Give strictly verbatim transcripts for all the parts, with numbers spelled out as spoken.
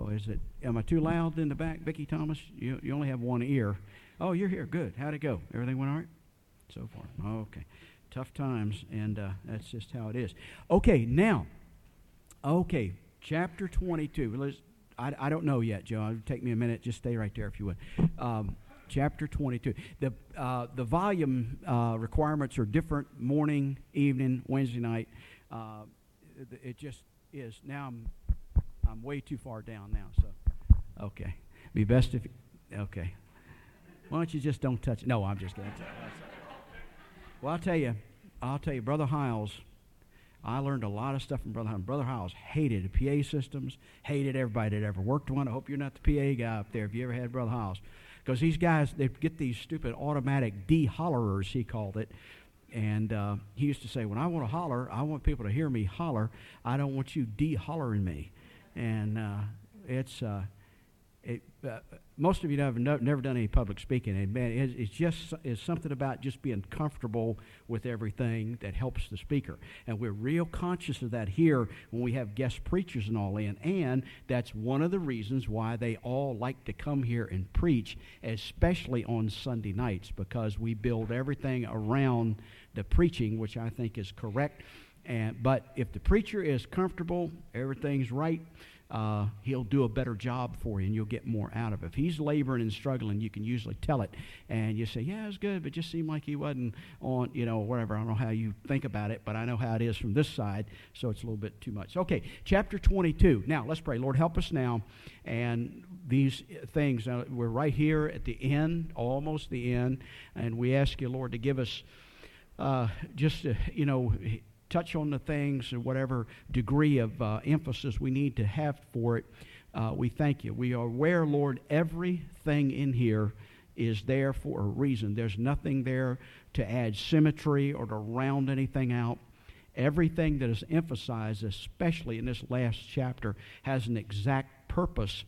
is it? Am I too loud in the back, Vicki Thomas? You you only have one ear. Oh, you're here. Good. How'd it go? Everything went all right? So far. Okay. Tough times, and uh, that's just how it is. Okay, now. Okay, chapter twenty-two. Let's, I, I don't know yet, Joe. It'll take me a minute. Just stay right there if you would. Um, chapter twenty-two. The uh, the volume uh, requirements are different. Morning, evening, Wednesday night. Uh, it, it just is. Now I'm I'm way too far down now. So, okay. Be best if. Okay. Why don't you just don't touch it? No, I'm just kidding. Well, I'll tell you, I'll tell you, Brother Hiles, I learned a lot of stuff from Brother Hiles. Brother Hiles hated the P A systems, hated everybody that ever worked one. I hope you're not the P A guy up there if you ever had Brother Hiles. Because these guys, they get these stupid automatic de-hollerers, he called it. And uh, he used to say, when I want to holler, I want people to hear me holler. I don't want you de-hollering me. And uh, it's... Uh, It, uh, most of you have no, never done any public speaking, and man, it's, it's just it's something about just being comfortable with everything that helps the speaker. And we're real conscious of that here when we have guest preachers and all in, and that's one of the reasons why they all like to come here and preach, especially on Sunday nights, because we build everything around the preaching, which I think is correct. And but if the preacher is comfortable, everything's right, Uh, he'll do a better job for you, and you'll get more out of it. If he's laboring and struggling, you can usually tell it, and you say, yeah, it was good, but it just seemed like he wasn't on, you know, whatever. I don't know how you think about it, but I know how it is from this side, so it's a little bit too much. Okay, chapter twenty-two. Now, let's pray. Lord, help us now, and these things, uh, we're right here at the end, almost the end, and we ask you, Lord, to give us uh, just, uh, you know, touch on the things and whatever degree of uh, emphasis we need to have for it. Uh, we thank you. We are aware, Lord, everything in here is there for a reason. There's nothing there to add symmetry or to round anything out. Everything that is emphasized, especially in this last chapter, has an exact purpose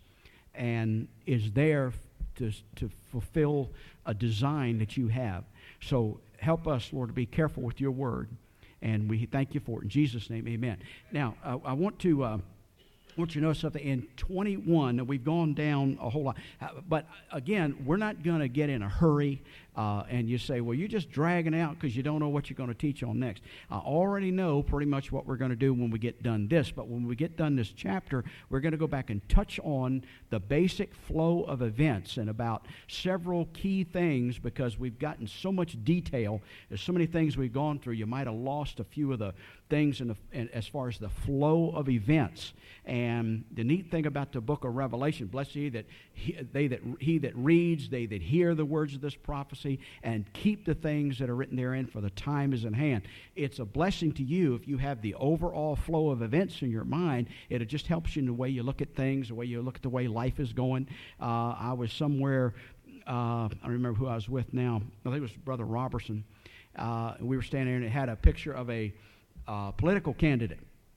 and is there to, to fulfill a design that you have. So help us, Lord, to be careful with your word. And we thank you for it. In Jesus' name, amen. Now, uh, I want to uh, I want you to know something. In twenty-one, we've gone down a whole lot. Uh, but, again, we're not going to get in a hurry. Uh, and you say, well, you're just dragging out because you don't know what you're going to teach on next. I already know pretty much what we're going to do when we get done this. But when we get done this chapter, we're going to go back and touch on the basic flow of events and about several key things, because we've gotten so much detail. There's so many things we've gone through. You might have lost a few of the things in the, in, as far as the flow of events. And the neat thing about the book of Revelation, blessed he that he, they that he that reads, they that hear the words of this prophecy, and keep the things that are written therein, for the time is in hand. It's a blessing to you if you have the overall flow of events in your mind. It just helps you in the way you look at things, the way you look at the way life is going. Uh, I was somewhere, uh, I don't remember who I was with now. I think it was Brother Robertson. Uh, and we were standing there, and it had a picture of a uh, political candidate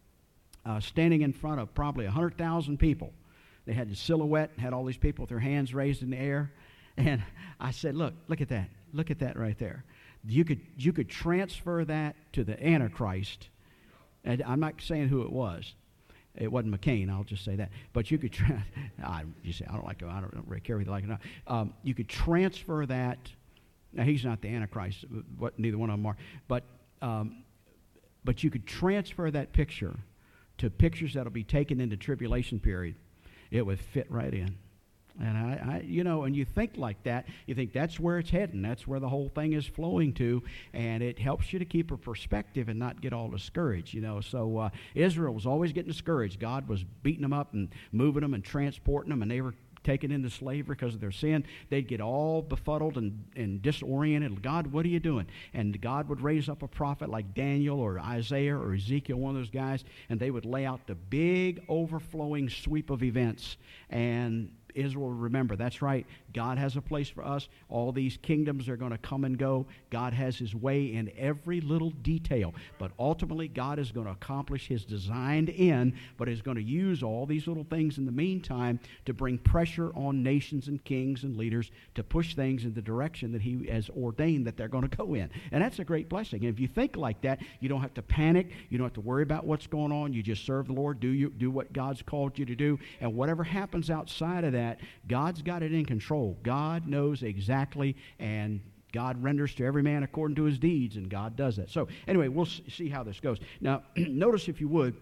uh, standing in front of probably one hundred thousand people. They had the silhouette, had all these people with their hands raised in the air. And I said, look, look at that. Look at that right there. You could you could transfer that to the Antichrist. And I'm not saying who it was. It wasn't McCain, I'll just say that. But you could, tra- I, you say, I don't like, I don't really care whether you like it or not. Um, you could transfer that. Now, he's not the Antichrist. What, neither one of them are. But, um, but you could transfer that picture to pictures that will be taken in the tribulation period. It would fit right in. And, I, I, you know, and you think like that, you think that's where it's heading. That's where the whole thing is flowing to. And it helps you to keep a perspective and not get all discouraged, you know. So uh, Israel was always getting discouraged. God was beating them up and moving them and transporting them, and they were taken into slavery because of their sin. They'd get all befuddled and, and disoriented. God, what are you doing? And God would raise up a prophet like Daniel or Isaiah or Ezekiel, one of those guys, and they would lay out the big overflowing sweep of events. And Israel would remember, that's right, God has a place for us. All these kingdoms are going to come and go. God has his way in every little detail. But ultimately, God is going to accomplish his designed end, but is going to use all these little things in the meantime to bring pressure on nations and kings and leaders to push things in the direction that he has ordained that they're going to go in. And that's a great blessing. And if you think like that, you don't have to panic. You don't have to worry about what's going on. You just serve the Lord. Do you do what God's called you to do. And whatever happens outside of that, God's got it in control. God knows exactly, and God renders to every man according to his deeds, and God does that. So anyway, we'll see how this goes. Now, notice, if you would,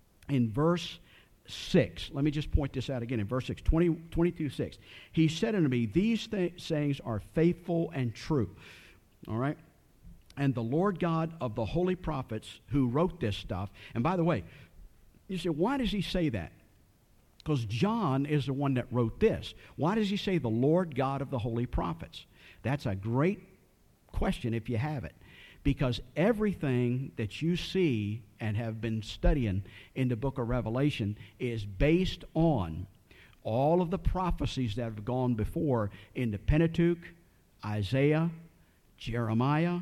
in verse six, let me just point this out again. In verse six, twenty, twenty-two six, he said unto me, these th- sayings are faithful and true. All right? And the Lord God of the holy prophets who wrote this stuff, and by the way, you say, why does he say that? Because John is the one that wrote this. Why does he say the Lord God of the holy prophets? That's a great question if you have it. Because everything that you see and have been studying in the book of Revelation is based on all of the prophecies that have gone before in the Pentateuch, Isaiah, Jeremiah,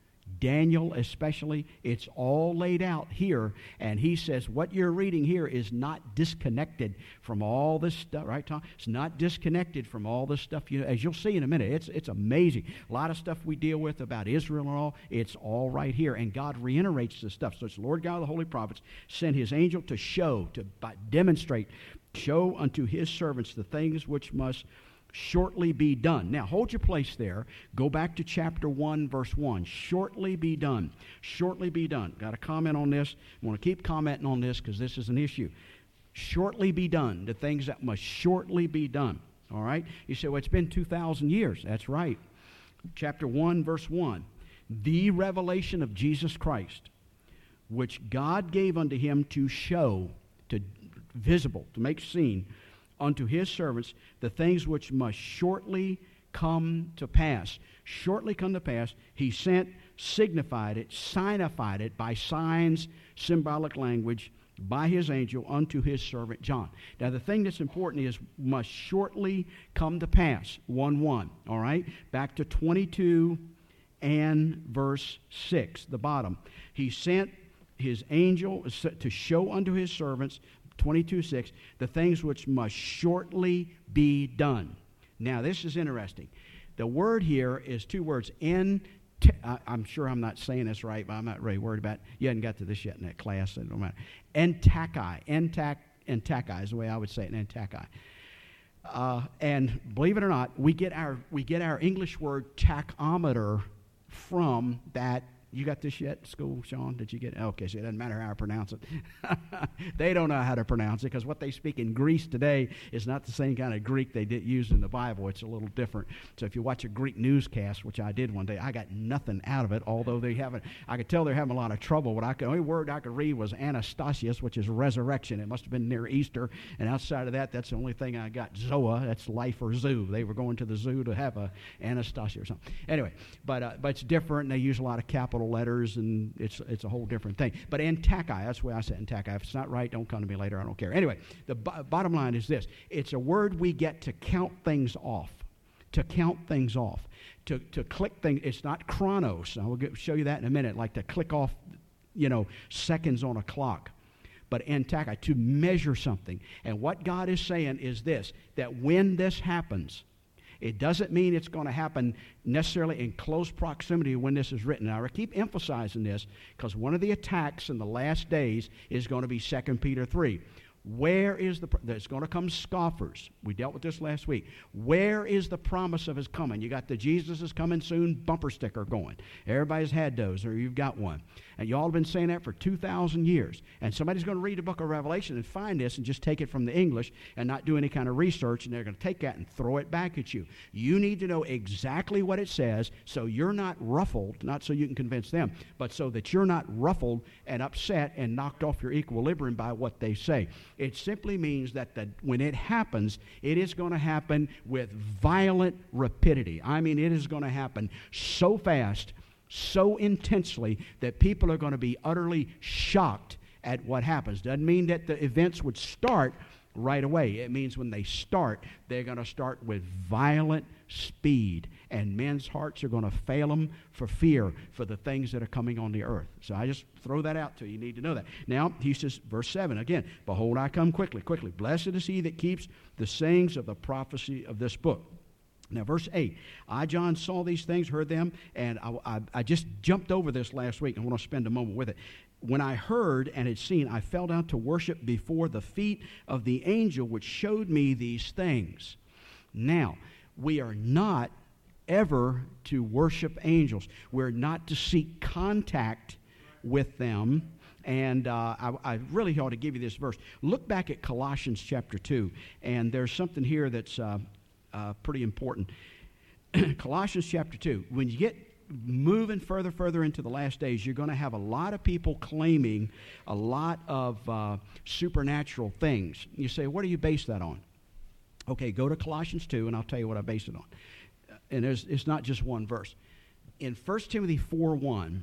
Daniel especially. It's all laid out here, and he says what you're reading here is not disconnected from all this stuff, right, Tom? It's not disconnected from all this stuff. You, as you'll see in a minute, it's it's amazing. A lot of stuff we deal with about Israel and all, it's all right here, and God reiterates this stuff. So it's the Lord God of the holy prophets sent his angel to show, to by, demonstrate, show unto his servants the things which must shortly be done. Now, hold your place there. Go back to chapter one, verse one. Shortly be done. Shortly be done. Got to comment on this. I want to keep commenting on this because this is an issue. Shortly be done. The things that must shortly be done. All right? You say, well, it's been two thousand years. That's right. Chapter one, verse one. The revelation of Jesus Christ, which God gave unto him to show, to visible, to make seen, unto his servants the things which must shortly come to pass. Shortly come to pass, he sent, signified it, signified it by signs, symbolic language, by his angel unto his servant John. Now the thing that's important is must shortly come to pass. one one, all right? Back to twenty-two and verse six, the bottom. He sent his angel to show unto his servants, twenty-two six, the things which must shortly be done. Now, this is interesting. The word here is two words. In, t- I, I'm sure I'm not saying this right, but I'm not really worried about it. You hadn't got to this yet in that class, so it don't matter. Entakai. Entac, entakai is the way I would say it, entakai. Uh, and believe it or not, we get our we get our English word tachometer from that. You got this yet, school, Sean? Did you get it? Okay, so it doesn't matter how I pronounce it. They don't know how to pronounce it because what they speak in Greece today is not the same kind of Greek they did use in the Bible. It's a little different. So if you watch a Greek newscast, which I did one day, I got nothing out of it, although they haven't, I could tell they're having a lot of trouble. What I could, the only word I could read was Anastasius, which is resurrection. It must have been near Easter. And outside of that, that's the only thing I got. Zoa, that's life or zoo. They were going to the zoo to have a Anastasia or something. Anyway, but uh, but it's different, and they use a lot of capital letters, and it's it's a whole different thing. But entakai, that's the way I say entakai. If it's not right, don't come to me later. I don't care. Anyway, the b- bottom line is this. It's a word we get to count things off, to count things off, to, to click things. It's not chronos. I will get, show you that in a minute, like to click off, you know, seconds on a clock. But entakai, to measure something. And what God is saying is this, that when this happens, it doesn't mean it's going to happen necessarily in close proximity when this is written. Now, I keep emphasizing this because one of the attacks in the last days is going to be Second Peter three. Where is the, there's going to come scoffers. We dealt with this last week. Where is the promise of his coming? You got the Jesus is coming soon bumper sticker going. Everybody's had those, or you've got one. And you all have been saying that for two thousand years. And somebody's going to read the book of Revelation and find this and just take it from the English and not do any kind of research, and they're going to take that and throw it back at you. You need to know exactly what it says so you're not ruffled, not so you can convince them, but so that you're not ruffled and upset and knocked off your equilibrium by what they say. It simply means that the, when it happens, it is going to happen with violent rapidity. I mean, it is going to happen so fast, so intensely, that people are going to be utterly shocked at what happens. Doesn't mean that the events would start, right away. It means when they start, they're going to start with violent speed, and men's hearts are going to fail them for fear for the things that are coming on the earth. So I just throw that out to you. You need to know that. Now, he says, verse seven, again, behold, I come quickly, quickly. Blessed is he that keeps the sayings of the prophecy of this book. Now, verse eight, I, John, saw these things, heard them, and I, I, I just jumped over this last week. I want to spend a moment with it. When I heard and had seen, I fell down to worship before the feet of the angel which showed me these things. Now, we are not ever to worship angels. We're not to seek contact with them. And uh, I, I really ought to give you this verse. Look back at Colossians chapter two, and there's something here that's uh, uh, pretty important. Colossians chapter two, when you get moving further, further into the last days, you're going to have a lot of people claiming a lot of uh, supernatural things. You say, what do you base that on? Okay, go to Colossians two, and I'll tell you what I base it on. And there's, it's not just one verse. In First Timothy four one,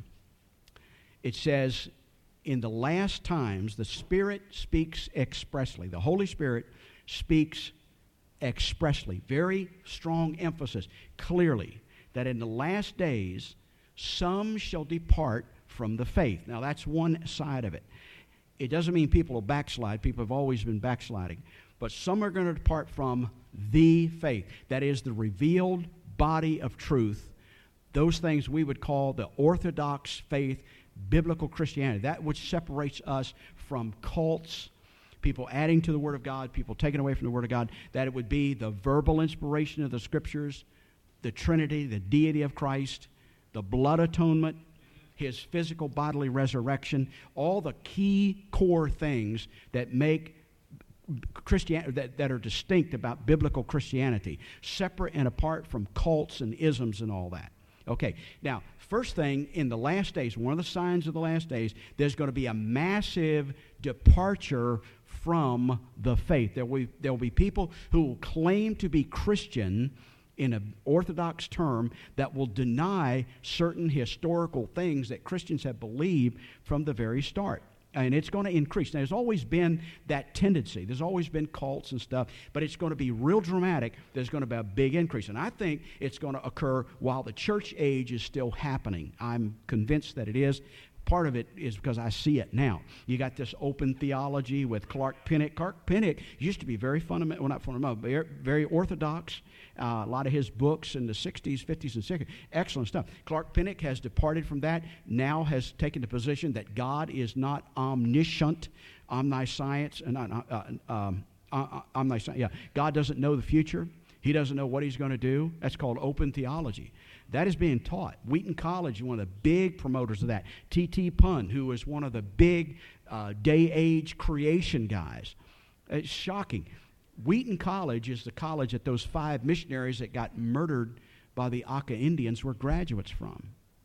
it says, in the last times, the Spirit speaks expressly. The Holy Spirit speaks expressly. Very strong emphasis, clearly, that in the last days, some shall depart from the faith. Now, that's one side of it. It doesn't mean people will backslide. People have always been backsliding. But some are going to depart from the faith. That is the revealed body of truth. Those things we would call the orthodox faith, biblical Christianity. That which separates us from cults, people adding to the Word of God, people taking away from the Word of God. That it would be the verbal inspiration of the Scriptures, the Trinity, the deity of Christ, the blood atonement, his physical bodily resurrection, all the key core things that make Christianity, that, that are distinct about biblical Christianity, separate and apart from cults and isms and all that. Okay, now, first thing, in the last days, one of the signs of the last days, there's going to be a massive departure from the faith. There will, there will be people who will claim to be Christian in an orthodox term that will deny certain historical things that Christians have believed from the very start. And it's going to increase. Now, there's always been that tendency. There's always been cults and stuff, but it's going to be real dramatic. There's going to be a big increase. And I think it's going to occur while the church age is still happening. I'm convinced that it is. Part of it is because I see it now. You got this open theology with Clark Pinnock. Clark Pinnock used to be very fundamental, well, not fundamental, but very orthodox. Uh, a lot of his books in the sixties, fifties, and sixties, excellent stuff. Clark Pinnock has departed from that, now has taken the position that God is not omniscient, omniscience, and uh, uh, um, uh, omniscient. Yeah, God doesn't know the future. He doesn't know what he's going to do. That's called open theology. That is being taught. Wheaton College is one of the big promoters of that. T T Punn, who is one of the big uh, day-age creation guys. It's shocking. Wheaton College is the college that those five missionaries that got murdered by the Aka Indians were graduates from.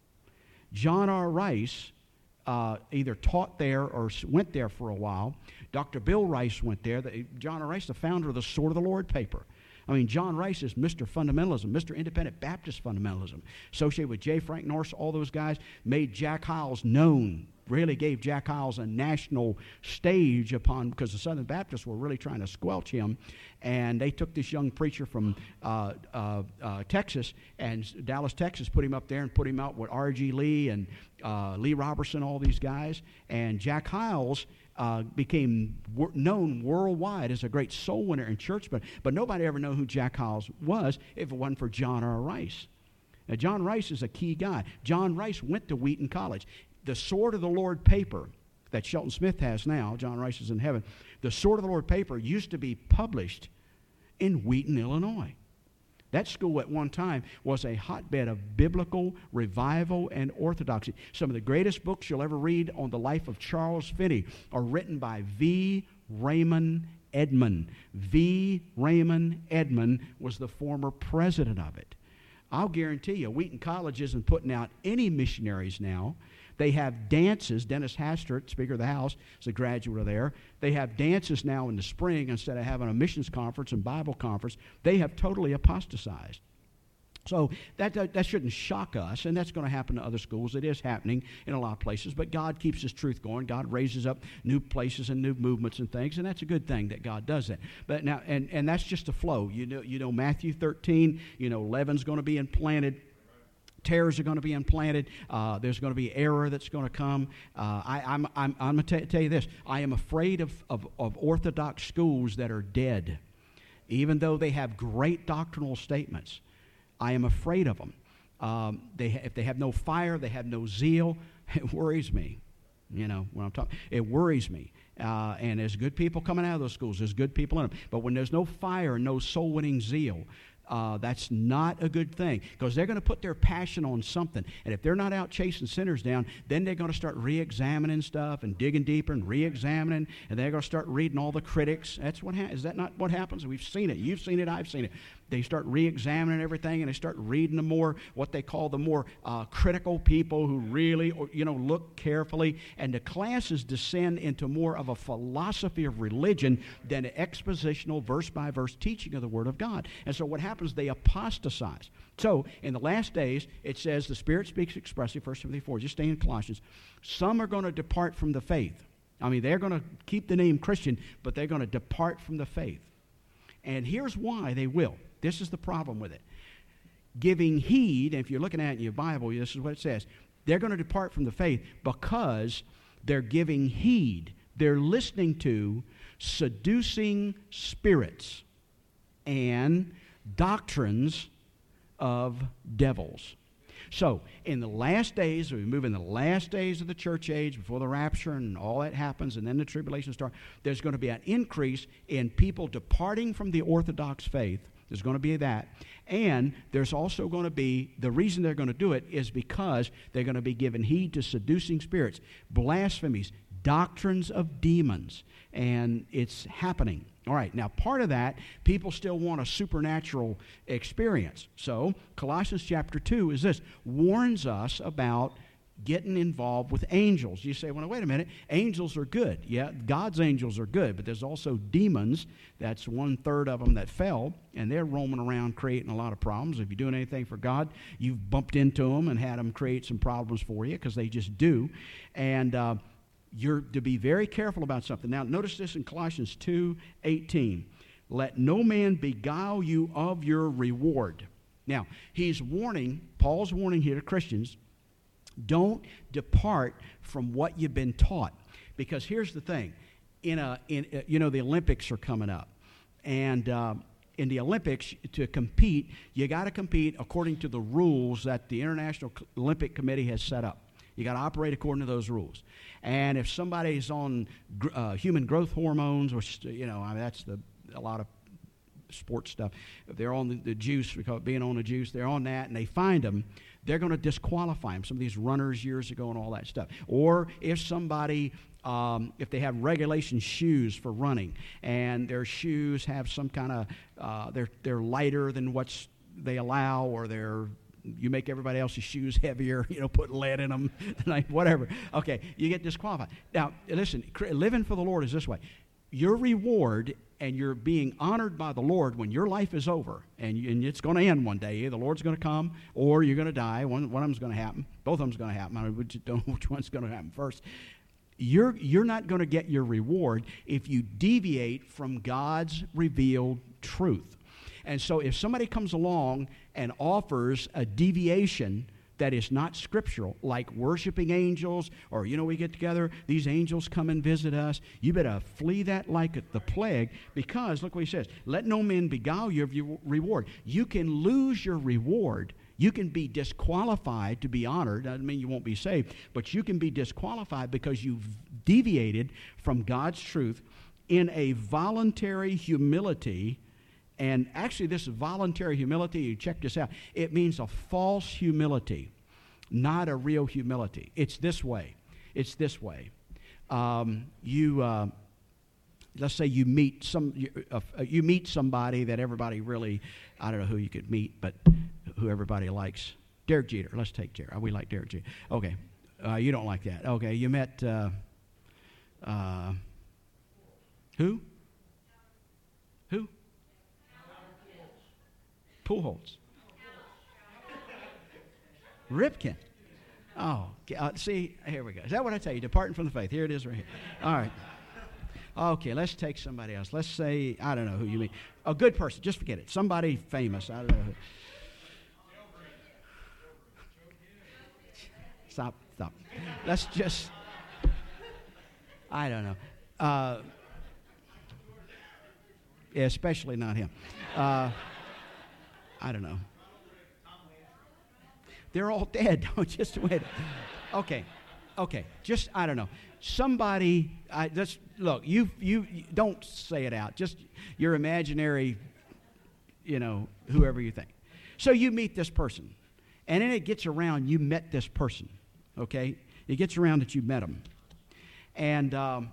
John R. Rice uh, either taught there or went there for a while. Doctor Bill Rice went there. The, John R. Rice, the founder of the Sword of the Lord paper. I mean, John Rice is Mister Fundamentalism, Mister Independent Baptist Fundamentalism, associated with J. Frank Norris, all those guys, made Jack Hyles known, really gave Jack Hyles a national stage upon, because the Southern Baptists were really trying to squelch him, and they took this young preacher from uh, uh, uh, Texas, and Dallas, Texas, put him up there and put him out with R G Lee and uh, Lee Robertson, all these guys, and Jack Hyles Uh, became wor- known worldwide as a great soul winner and churchman, but nobody ever knew who Jack Hyles was if it wasn't for John R. Rice. Now, John Rice is a key guy. John Rice went to Wheaton College. The Sword of the Lord paper that Shelton Smith has now, John Rice is in heaven, the Sword of the Lord paper used to be published in Wheaton, Illinois. That school at one time was a hotbed of biblical revival and orthodoxy. Some of the greatest books you'll ever read on the life of Charles Finney are written by V. Raymond Edman. V. Raymond Edman was the former president of it. I'll guarantee you, Wheaton College isn't putting out any missionaries now. They have dances. Dennis Hastert, Speaker of the House, is a graduate of there. They have dances now in the spring instead of having a missions conference and Bible conference. They have totally apostatized. So that, that that shouldn't shock us, and that's going to happen to other schools. It is happening in a lot of places, but God keeps His truth going. God raises up new places and new movements and things, and that's a good thing that God does that. But now, and, and that's just a flow. You know, you know Matthew thirteen. You know, leaven's going to be implanted. Tares are going to be implanted. Uh, there's going to be error that's going to come. Uh, I, I'm I'm I'm going to tell you this. I am afraid of, of of Orthodox schools that are dead, even though they have great doctrinal statements. I am afraid of them. Um, they, if they have no fire, they have no zeal. It worries me. You know, when I'm talking, it worries me. Uh, and there's good people coming out of those schools. There's good people in them. But when there's no fire and no soul-winning zeal, uh, that's not a good thing, because they're going to put their passion on something. And if they're not out chasing sinners down, then they're going to start re-examining stuff and digging deeper and re-examining, and they're going to start reading all the critics. That's what ha- is that not what happens? We've seen it. You've seen it. I've seen it. They start re-examining everything, and they start reading the more, what they call the more uh, critical people who really, you know, look carefully. And the classes descend into more of a philosophy of religion than an expositional, verse-by-verse teaching of the Word of God. And so what happens, they apostatize. So in the last days, it says, the Spirit speaks expressly, First Timothy four, just stay in Colossians. Some are going to depart from the faith. I mean, they're going to keep the name Christian, but they're going to depart from the faith. And here's why they will. This is the problem with it. Giving heed, and if you're looking at it in your Bible, this is what it says. They're going to depart from the faith because they're giving heed. They're listening to seducing spirits and doctrines of devils. So, in the last days, we move in the last days of the church age, before the rapture and all that happens, and then the tribulation starts, there's going to be an increase in people departing from the Orthodox faith. There's going to be that. And there's also going to be, the reason they're going to do it is because they're going to be giving heed to seducing spirits, blasphemies, doctrines of demons. And it's happening. All right, now part of that, people still want a supernatural experience. So Colossians chapter two is this, warns us about getting involved with angels. You say, well, wait a minute, angels are good. Yeah, God's angels are good, but there's also demons. That's one-third of them that fell, and they're roaming around creating a lot of problems. If you're doing anything for God, you've bumped into them and had them create some problems for you, because they just do. And uh, you're to be very careful about something. Now, notice this in Colossians two eighteen. Let no man beguile you of your reward. Now, he's warning, Paul's warning here to Christians, don't depart from what you've been taught. Because here's the thing. In a, in a, you know, the Olympics are coming up. And uh, in the Olympics, to compete, you got to compete according to the rules that the International Olympic Committee has set up. You got to operate according to those rules. And if somebody's on uh, human growth hormones, which, you know, I mean, that's the a lot of sports stuff. If they're on the, the juice, we call it being on the juice, they're on that, and they find them, they're going to disqualify them. Some of these runners years ago and all that stuff. Or if somebody, um, if they have regulation shoes for running, and their shoes have some kind of, uh, they're they're lighter than what's they allow, or they're you make everybody else's shoes heavier, you know, put lead in them, like whatever. Okay, you get disqualified. Now, listen, living for the Lord is this way. Your reward, and you're being honored by the Lord when your life is over, and, you, and it's going to end one day. Either the Lord's going to come, or you're going to die. One, one of them's going to happen. Both of them's going to happen. I don't know which one's going to happen first. You're, you're not going to get your reward if you deviate from God's revealed truth. And so if somebody comes along and offers a deviation that is not scriptural, like worshiping angels, or, you know, we get together, these angels come and visit us, you better flee that like the plague, because, look what he says, let no man beguile you of your reward. You can lose your reward. You can be disqualified to be honored. Doesn't mean you won't be saved, but you can be disqualified because you've deviated from God's truth in a voluntary humility. And actually, this voluntary humility, you check this out, it means a false humility, not a real humility. It's this way. It's this way. Um, you, uh, let's say you meet some, you, uh, you meet somebody that everybody really, I don't know who you could meet, but who everybody likes. Derek Jeter. Let's take Derek. We like Derek Jeter. Okay. Uh, you don't like that. Okay. You met, uh, uh, who? Who? Pujols. Ripken. Oh, uh, see, here we go. Is that what I tell you? Departing from the faith. Here it is right here. All right. Okay, let's take somebody else. Let's say, I don't know who you mean. A good person. Just forget it. Somebody famous. I don't know who. Stop, stop. Let's just, I don't know. Uh, yeah, especially not him. Uh, I don't know. They're all dead. Just wait. Okay, okay. Just I don't know. Somebody. I just look. You, you you don't say it out. Just your imaginary. You know, whoever you think. So you meet this person, and then it gets around. You met this person. Okay, it gets around that you met them, and um,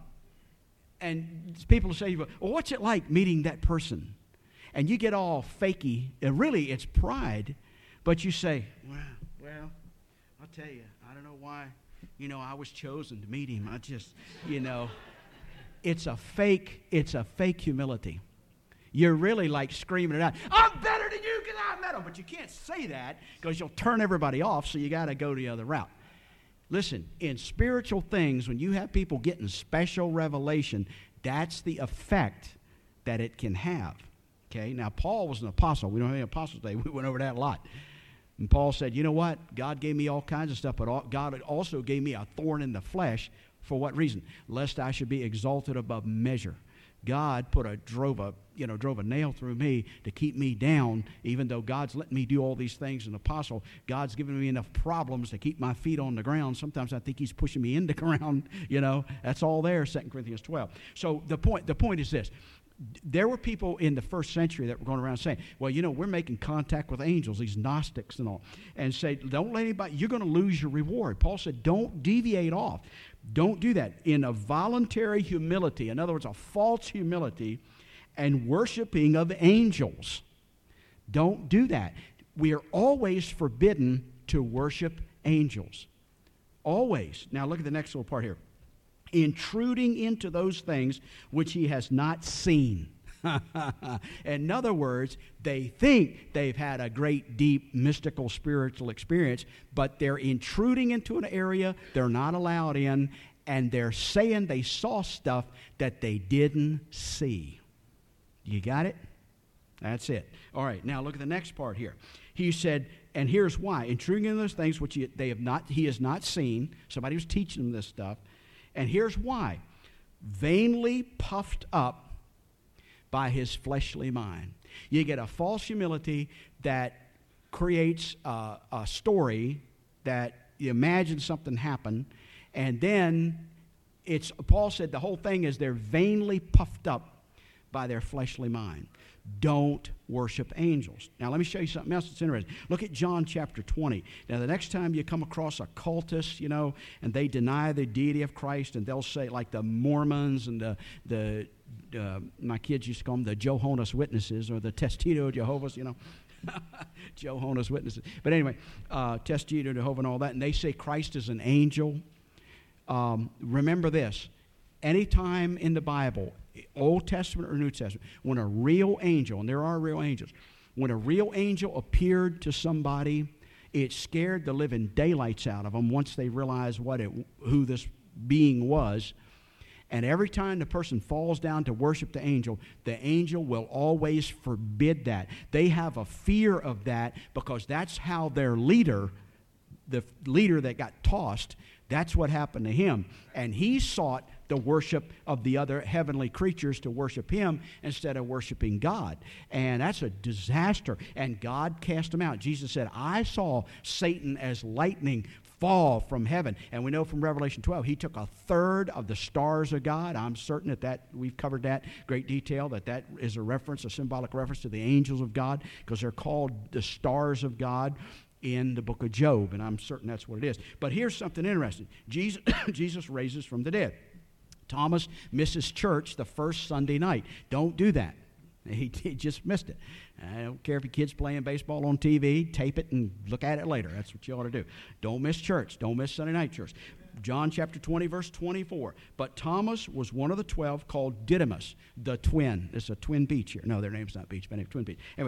and people say, "Well, what's it like meeting that person?" And you get all fakey. And really, it's pride, but you say, "Wow." Well, I'll tell you, I don't know why, you know, I was chosen to meet him. I just, you know, it's a fake, it's a fake humility. You're really like screaming it out, I'm better than you because I met him. But you can't say that because you'll turn everybody off, so you got to go the other route. Listen, in spiritual things, when you have people getting special revelation, that's the effect that it can have. Okay, now Paul was an apostle. We don't have any apostles today. We went over that a lot. And Paul said, you know what? God gave me all kinds of stuff, but all, God also gave me a thorn in the flesh. For what reason? Lest I should be exalted above measure. God put a drove a you know drove a nail through me to keep me down. Even though God's letting me do all these things as an apostle, God's given me enough problems to keep my feet on the ground. Sometimes I think He's pushing me into the ground. You know, that's all there. Second Corinthians twelve. So the point the point is this. There were people in the first century that were going around saying, well, you know, we're making contact with angels, these Gnostics and all, and say, don't let anybody, you're going to lose your reward. Paul said, don't deviate off. Don't do that. In a voluntary humility, in other words, a false humility and worshiping of angels, don't do that. We are always forbidden to worship angels. Always. Now look at the next little part here. Intruding into those things which he has not seen. In other words, they think they've had a great, deep, mystical, spiritual experience, but they're intruding into an area they're not allowed in, and they're saying they saw stuff that they didn't see. You got it? That's it. All right, now look at the next part here. He said, and here's why. Intruding into those things which he, they have not, he has not seen. Somebody was teaching them this stuff. And here's why. Vainly puffed up by his fleshly mind. You get a false humility that creates a, a story that you imagine something happened, and then it's, Paul said the whole thing is they're vainly puffed up by their fleshly mind. Don't worship angels. Now, let me show you something else that's interesting. Look at John chapter twenty. Now, the next time you come across a cultist, you know, and they deny the deity of Christ, and they'll say, like the Mormons and the, the uh, my kids used to call them the Jehovah's Witnesses, or the Testito Jehovah's, you know, Jehovah's Witnesses. But anyway, uh, Testito Jehovah and all that, and they say Christ is an angel. Um, remember this. Anytime in the Bible, Old Testament or New Testament, when a real angel, and there are real angels, when a real angel appeared to somebody, it scared the living daylights out of them once they realized what it, who this being was. And every time the person falls down to worship the angel, the angel will always forbid that. They have a fear of that because that's how their leader, the leader that got tossed, that's what happened to him. And he sought the worship of the other heavenly creatures to worship him instead of worshiping God. And that's a disaster. And God cast him out. Jesus said, I saw Satan as lightning fall from heaven. And we know from Revelation twelve, he took a third of the stars of God. I'm certain that, that we've covered that great detail, that that is a reference, a symbolic reference to the angels of God, because they're called the stars of God in the book of Job, and I'm certain that's what it is. But here's something interesting. Jesus, Jesus raises from the dead. Thomas misses church the first Sunday night. Don't do that. He, he just missed it. I don't care if your kid's playing baseball on T V, tape it and look at it later. That's what you ought to do. Don't miss church. Don't miss Sunday night church. John chapter twenty, verse twenty-four. But Thomas was one of the twelve called Didymus, the twin. It's a twin beach here. No, their name's not beach, but anyway, twin beach. Anyway,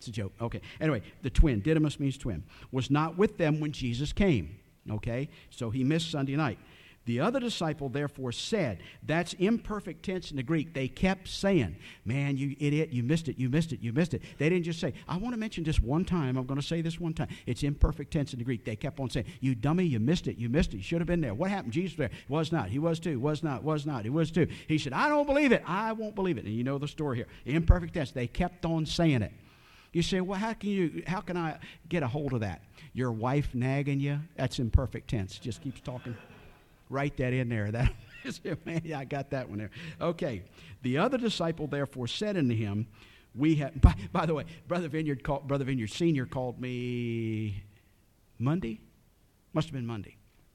It's a joke. Okay. Anyway, the twin, Didymus means twin, was not with them when Jesus came. Okay? So he missed Sunday night. The other disciple therefore said, that's imperfect tense in the Greek. They kept saying, man, you idiot, you missed it, you missed it, you missed it. They didn't just say, I want to mention this one time, I'm going to say this one time. It's imperfect tense in the Greek. They kept on saying, you dummy, you missed it, you missed it, you should have been there. What happened? Jesus was there. Was not. He was too, was not, was not, he was too. He said, I don't believe it, I won't believe it. And you know the story here. Imperfect tense. They kept on saying it. You say, well, how can you? How can I get a hold of that? Your wife nagging you? That's imperfect tense. Just keeps talking. Write that in there. That is, man, yeah, I got that one there. Okay. The other disciple therefore said unto him, "We have." By, by the way, Brother Vineyard called, Brother Vineyard Senior called me Monday. Must have been Monday.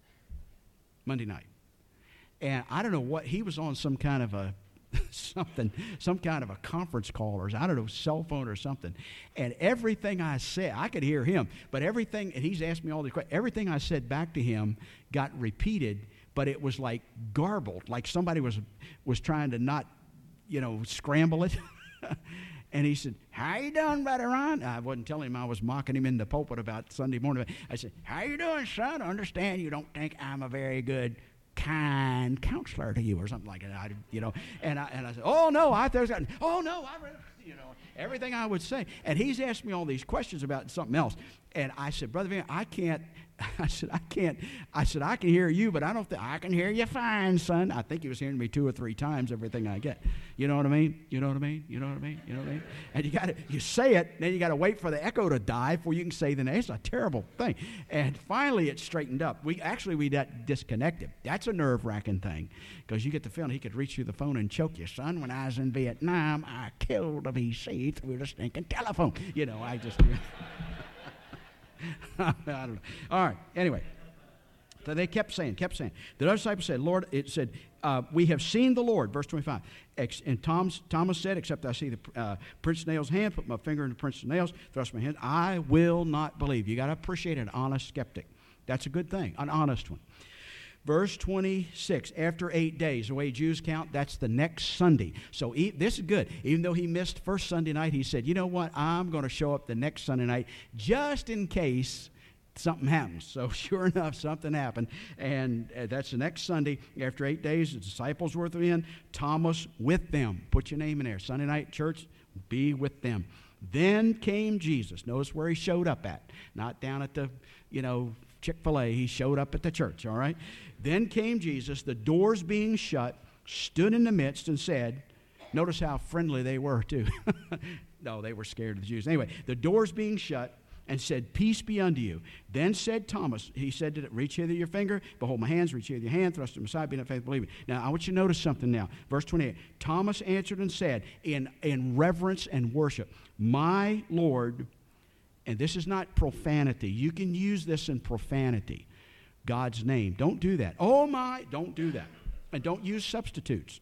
Monday night, and I don't know what he was on, some kind of a something, some kind of a conference call, or I don't know, cell phone or something. And everything I said, I could hear him, but everything, and he's asked me all these questions. Everything I said back to him got repeated. But it was like garbled, like somebody was was trying to not, you know, scramble it. And he said, how you doing, Brother Ron? I wasn't telling him I was mocking him in the pulpit about Sunday morning. I said, how you doing, son? I understand you don't think I'm a very good, kind counselor to you or something like that. I, you know, and I, and I said, oh, no, I there's got, oh, no, I, you know, everything I would say. And he's asked me all these questions about something else. And I said, Brother Van, I can't, I said, I can't, I said, I can hear you, but I don't think, I can hear you fine, son. I think he was hearing me two or three times, everything I get. You know what I mean? You know what I mean? You know what I mean? You know what I mean? And you got to, you say it, then you got to wait for the echo to die before you can say the name. It's a terrible thing. And finally it straightened up. We, actually, we got disconnected. That's a nerve-wracking thing, because you get the feeling he could reach through the phone and choke you. Son, when I was in Vietnam, I killed a V C through the stinking telephone. You know, I just... I don't know. All right. Anyway, so they kept saying, kept saying. The other disciple said, Lord, it said, uh, we have seen the Lord, verse twenty-five. Ex- and Thomas, Thomas said, except I see the uh, prints of nails' hand, put my finger in the prints of nails, thrust my hand, I will not believe. You got to appreciate an honest skeptic. That's a good thing, an honest one. Verse twenty-six, after eight days, the way Jews count, that's the next Sunday. So he, this is good. Even though he missed first Sunday night, he said, you know what, I'm going to show up the next Sunday night just in case something happens. So sure enough, something happened. And uh, that's the next Sunday. After eight days, the disciples were in, Thomas with them. Put your name in there. Sunday night church, be with them. Then came Jesus. Notice where he showed up at. Not down at the, you know, Chick-fil-A. He showed up at the church, all right? Then came Jesus, the doors being shut, stood in the midst and said, notice how friendly they were too. No, they were scared of the Jews. Anyway, the doors being shut, and said, peace be unto you. Then said Thomas, he said to it, reach hither your finger, behold my hands, reach hither your hand, thrust them aside, be not faithful, believe me. Now, I want you to notice something now. Verse twenty-eight, Thomas answered and said, in, in reverence and worship, my Lord, and this is not profanity. You can use this in profanity. God's name. Don't do that. Oh my, don't do that. And don't use substitutes.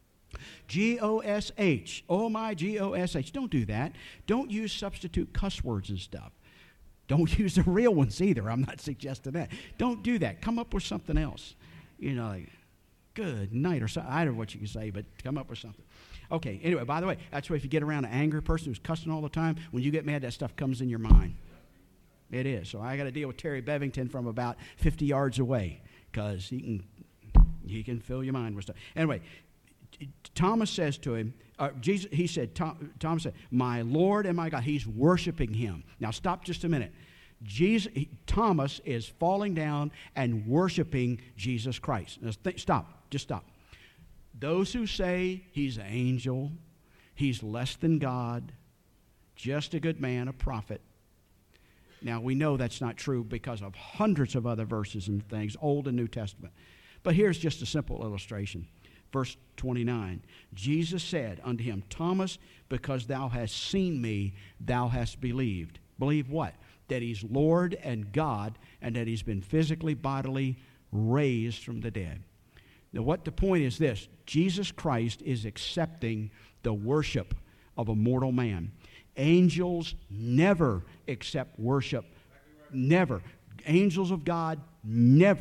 G O S H. Oh my, G O S H. Don't do that. Don't use substitute cuss words and stuff. Don't use the real ones either. I'm not suggesting that. Don't do that. Come up with something else. You know, like, good night or something. I don't know what you can say, but come up with something. Okay, anyway, by the way, that's why if you get around an angry person who's cussing all the time, when you get mad, that stuff comes in your mind. It is. So I got to deal with Terry Bevington from about fifty yards away, because he can he can fill your mind with stuff. Anyway, Thomas says to him, uh, Jesus, he said, Tom, Thomas said, my Lord and my God. He's worshiping him. Now stop just a minute. Jesus, he, Thomas is falling down and worshiping Jesus Christ. Now th- stop. Just stop. Those who say he's an angel, he's less than God, just a good man, a prophet. Now, we know that's not true because of hundreds of other verses and things, Old and New Testament. But here's just a simple illustration. Verse twenty-nine, Jesus said unto him, Thomas, because thou hast seen me, thou hast believed. Believe what? That he's Lord and God, and that he's been physically, bodily raised from the dead. Now, what the point is this, Jesus Christ is accepting the worship of a mortal man. Angels never accept worship. Never. Angels of God never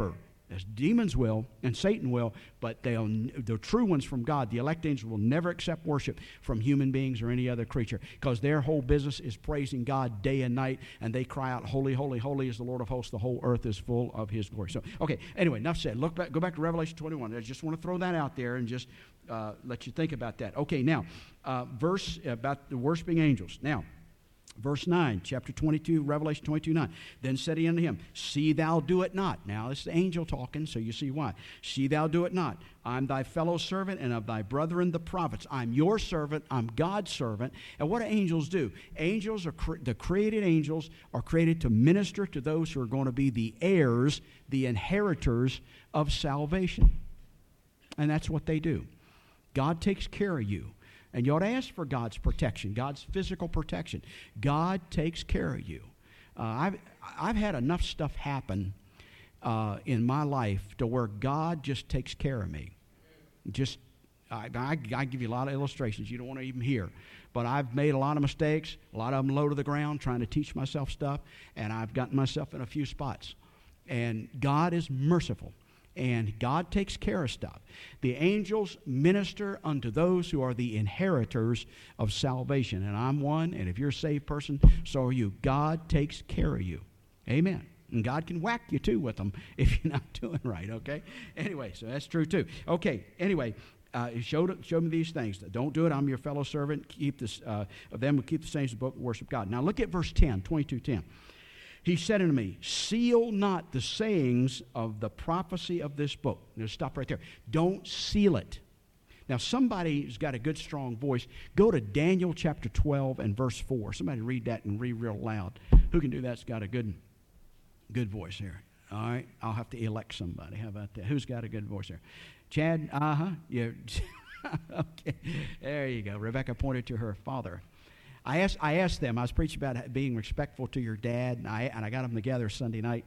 As demons will, and Satan will, but they'll, the true ones from God, the elect angels, will never accept worship from human beings or any other creature, because their whole business is praising God day and night, and they cry out, holy, holy, holy is the Lord of hosts. The whole earth is full of his glory. So, okay, anyway, enough said. Look back, go back to Revelation twenty-one. I just want to throw that out there and just uh, let you think about that. Okay, now, uh, verse about the worshiping angels. Now, verse nine, chapter twenty-two, Revelation twenty-two, nine. Then said he unto him, see thou do it not. Now, this is the angel talking, so you see why. See thou do it not. I'm thy fellow servant and of thy brethren the prophets. I'm your servant. I'm God's servant. And what do angels do? Angels are, cre- the created angels are created to minister to those who are going to be the heirs, the inheritors of salvation. And that's what they do. God takes care of you. And you ought to ask for God's protection, God's physical protection. God takes care of you. Uh, I've, I've had enough stuff happen uh, in my life to where God just takes care of me. Just, I, I, I give you a lot of illustrations you don't want to even hear. But I've made a lot of mistakes, a lot of them low to the ground, trying to teach myself stuff, and I've gotten myself in a few spots. And God is merciful. And God takes care of stuff. The angels minister unto those who are the inheritors of salvation. And I'm one, and if you're a saved person, so are you. God takes care of you. Amen. And God can whack you, too, with them if you're not doing right, okay? Anyway, so that's true, too. Okay, anyway, uh, showed, showed me these things. Don't do it. I'm your fellow servant. Keep this, uh, of them who keep the sayings of the book, worship God. Now, look at verse ten, twenty-two ten. He said unto me, seal not the sayings of the prophecy of this book. Now stop right there. Don't seal it. Now somebody who's got a good strong voice, go to Daniel chapter twelve and verse four. Somebody read that and read real loud. Who can do that's got a good, good voice here? All right, I'll have to elect somebody. How about that? Who's got a good voice here? Chad, uh-huh. Yeah. Okay, there you go. Rebecca pointed to her father. I asked, I asked them, I was preaching about being respectful to your dad, and I, and I got them together Sunday night.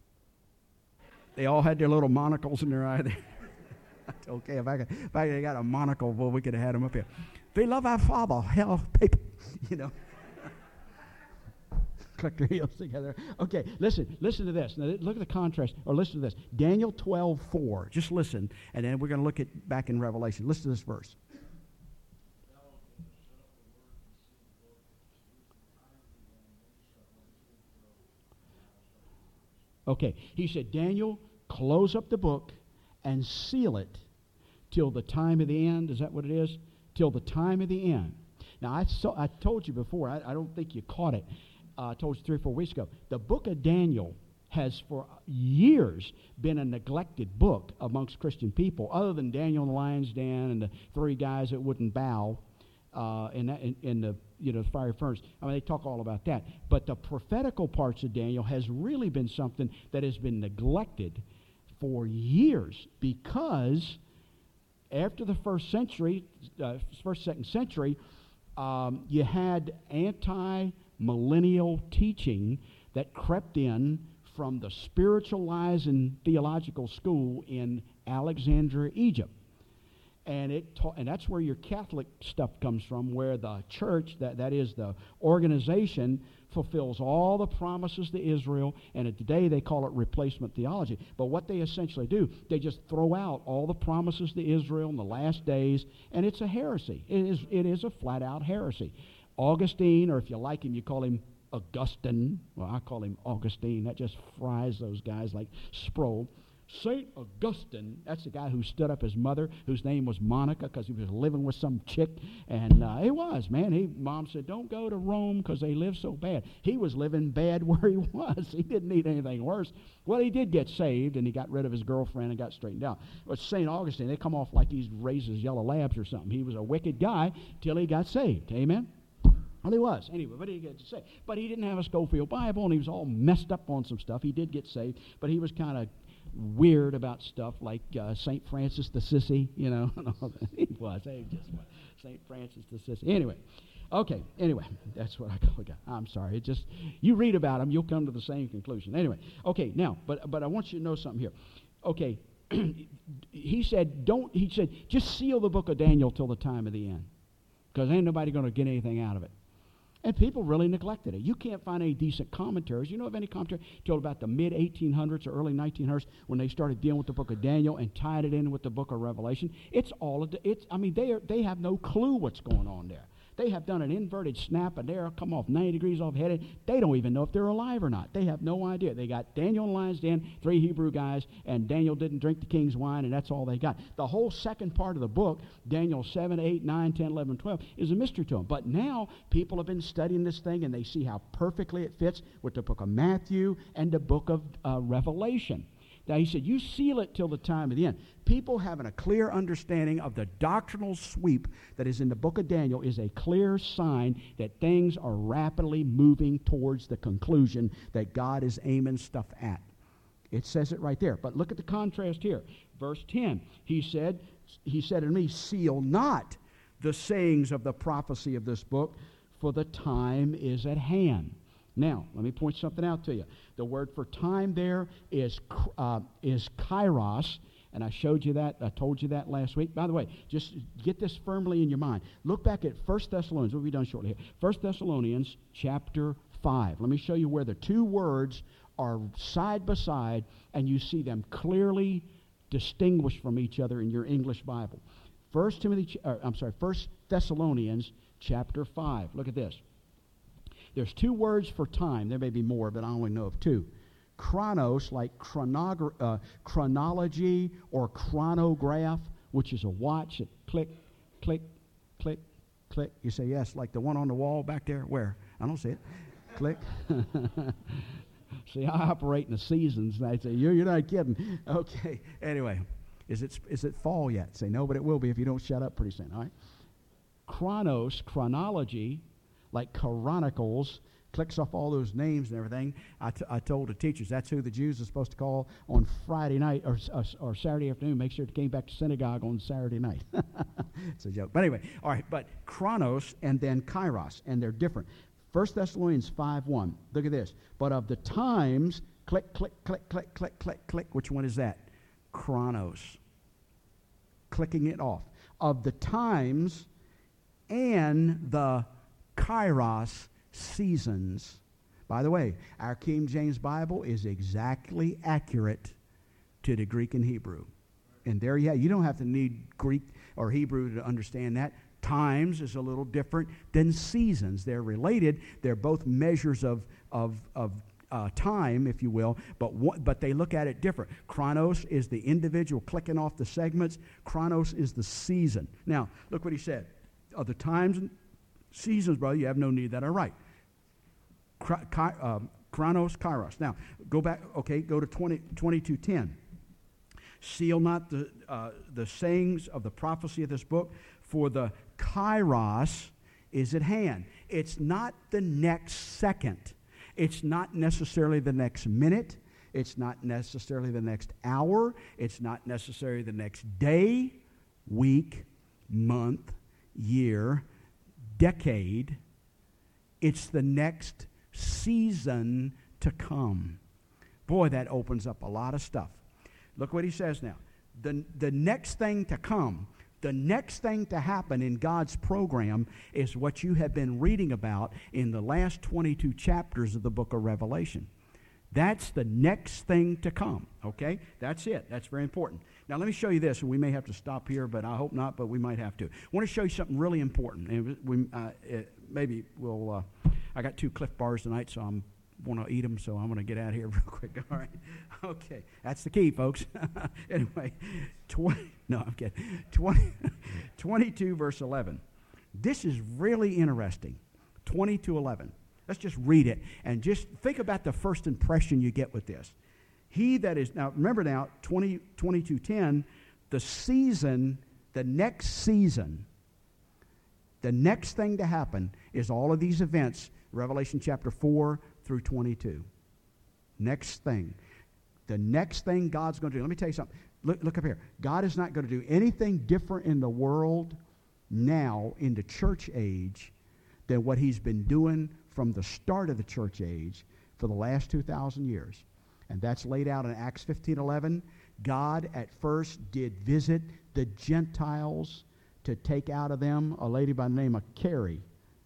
They all had their little monocles in their eye. Okay, if I, could, if I got a monocle, well, we could have had them up here. We love our father, hell, baby, you know. Click their heels together. Okay, listen, listen to this. Now, look at the contrast, or listen to this. Daniel twelve four, just listen, and then we're going to look at back in Revelation. Listen to this verse. Okay, he said, Daniel, close up the book and seal it till the time of the end. Is that what it is? Till the time of the end. Now, I saw, I told you before, I, I don't think you caught it. Uh, I told you three or four weeks ago. The book of Daniel has for years been a neglected book amongst Christian people, other than Daniel in the lion's den and the three guys that wouldn't bow uh, in, that, in, in the you know, fiery furnace. I mean, they talk all about that. But the prophetical parts of Daniel has really been something that has been neglected for years, because after the first century, uh, first, second century, um, you had anti-millennial teaching that crept in from the spiritualizing theological school in Alexandria, Egypt. And it ta- and that's where your Catholic stuff comes from, where the church, that, that is the organization, fulfills all the promises to Israel, and today they call it replacement theology. But what they essentially do, they just throw out all the promises to Israel in the last days, and it's a heresy. It is, it is a flat-out heresy. Augustine, or if you like him, you call him Augustine. Well, I call him Augustine. That just fries those guys like Sproul. Saint Augustine, that's the guy who stood up his mother, whose name was Monica, because he was living with some chick, and uh, it was, man. He, Mom said, don't go to Rome because they live so bad. He was living bad where he was. He didn't need anything worse. Well, he did get saved, and he got rid of his girlfriend and got straightened out. But Saint Augustine, they come off like he's raised his yellow labs or something. He was a wicked guy till he got saved. Amen? Well, he was. Anyway, but he didn't get saved. But he didn't have a Schofield Bible, and he was all messed up on some stuff. He did get saved, but he was kind of weird about stuff like uh, Saint Francis the Sissy, you know. He was. He just was. Saint Francis the Sissy. Anyway, okay, anyway, that's what I call it. I'm sorry. It just, you read about him, you'll come to the same conclusion. Anyway, okay, now, but but I want you to know something here. Okay, he said, don't, he said, just seal the book of Daniel till the time of the end, because ain't nobody going to get anything out of it. And people really neglected it. You can't find any decent commentaries. You know of any commentary told about the mid eighteen hundreds or early nineteen hundreds when they started dealing with the book of Daniel and tied it in with the book of Revelation? It's all of the, it's, I mean, they are, they have no clue what's going on there. They have done an inverted snap and they're come off ninety degrees off headed. They don't even know if they're alive or not. They have no idea. They got Daniel in the lion's den, three Hebrew guys, and Daniel didn't drink the king's wine, and that's all they got. The whole second part of the book, Daniel seven, eight, nine, ten, eleven, twelve, is a mystery to them. But now people have been studying this thing, and they see how perfectly it fits with the book of Matthew and the book of uh, Revelation. Now, he said, you seal it till the time of the end. People having a clear understanding of the doctrinal sweep that is in the book of Daniel is a clear sign that things are rapidly moving towards the conclusion that God is aiming stuff at. It says it right there. But look at the contrast here. Verse ten, he said, he said to me, seal not the sayings of the prophecy of this book, for the time is at hand. Now, let me point something out to you. The word for time there is uh, is kairos, and I showed you that. I told you that last week. By the way, just get this firmly in your mind. Look back at First Thessalonians. We'll be done shortly here. First Thessalonians chapter five. Let me show you where the two words are side by side, and you see them clearly distinguished from each other in your English Bible. First Timothy, uh, I'm sorry, First Thessalonians chapter five. Look at this. There's two words for time. There may be more, but I only know of two. Chronos, like chronog- uh, chronology or chronograph, which is a watch that click, click, click, click. You say yes, like the one on the wall back there. Where? I don't see it. Click. See, I operate in the seasons. And I say, you're, you're not kidding. Okay. Anyway, is it is it fall yet? Say no, but it will be if you don't shut up pretty soon. All right. Chronos, chronology, like Chronicles, clicks off all those names and everything. I, t- I told the teachers that's who the Jews are supposed to call on Friday night or, or, or Saturday afternoon. Make sure it came back to synagogue on Saturday night. It's a joke. But anyway, all right, but Chronos and then Kairos, and they're different. First Thessalonians five one, look at this. But of the times, click, click, click, click, click, click, click. Which one is that? Chronos. Clicking it off. Of the times and the Kairos seasons. By the way, our King James Bible is exactly accurate to the Greek and Hebrew. And there you have, you don't have to need Greek or Hebrew to understand that. Times is a little different than seasons. They're related. They're both measures of of of uh, time, if you will, but one, but they look at it different. Chronos is the individual clicking off the segments. Chronos is the season. Now, look what he said. Of the times and seasons, brother, you have no need that are right. Um, Chronos, Kairos. Now, go back, okay, go to twenty, twenty-two ten. Seal not the, uh, the sayings of the prophecy of this book, for the Kairos is at hand. It's not the next second. It's not necessarily the next minute. It's not necessarily the next hour. It's not necessarily the next day, week, month, year, decade. It's the next season to come. Boy, that opens up a lot of stuff. Look what he says now. The, the next thing to come, the next thing to happen in God's program is what you have been reading about in the last twenty-two chapters of the book of Revelation. That's the next thing to come, okay? That's it. That's very important. Now, let me show you this, and we may have to stop here, but I hope not, but we might have to. I want to show you something really important, and we, uh, it, maybe we'll, uh, I got two Cliff Bars tonight, so I'm want to eat them, so I'm going to get out of here real quick, all right? Okay, that's the key, folks. Anyway, twenty, no, I'm kidding. twenty, twenty-two, verse eleven. This is really interesting. twenty-two eleven. Let's just read it, and just think about the first impression you get with this. He that is, now remember now, twenty, twenty-two ten, the season, the next season, the next thing to happen is all of these events, Revelation chapter four through twenty-two. Next thing. The next thing God's going to do. Let me tell you something. Look, look up here. God is not going to do anything different in the world now in the church age than what he's been doing from the start of the church age for the last two thousand years. And that's laid out in Acts fifteen eleven. God at first did visit the Gentiles to take out of them a lady by the name of Carrie.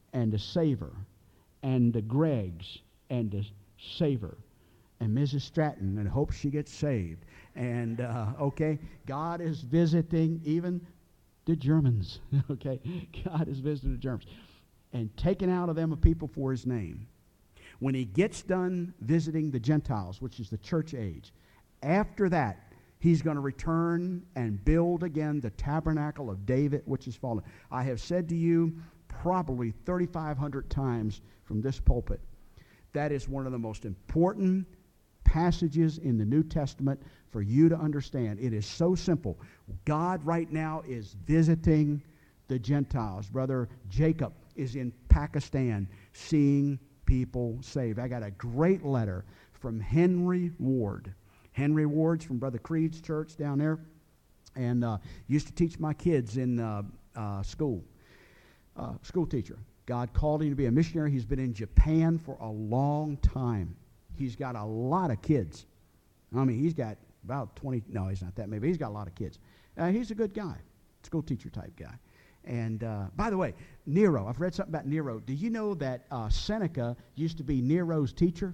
and to save her, and to Greg's and to save her, and Missus Stratton and hope she gets saved. And, uh, okay, God is visiting even the Germans, okay? God is visiting the Germans and taking out of them a people for his name. When he gets done visiting the Gentiles, which is the church age, after that, he's going to return and build again the tabernacle of David, which is fallen. I have said to you probably thirty-five hundred times from this pulpit, that is one of the most important passages in the New Testament for you to understand. It is so simple. God right now is visiting the Gentiles. Brother Jacob is in Pakistan seeing people saved. I got a great letter from Henry Ward. Henry Ward's from Brother Creed's church down there, and uh, used to teach my kids in uh, uh, school. Uh, school teacher. God called him to be a missionary. He's been in Japan for a long time. He's got a lot of kids. I mean, he's got about twenty, no, he's not that, maybe he's got a lot of kids. Uh, he's a good guy, school teacher type guy. And uh, by the way, Nero, I've read something about Nero. Do you know that uh, Seneca used to be Nero's teacher?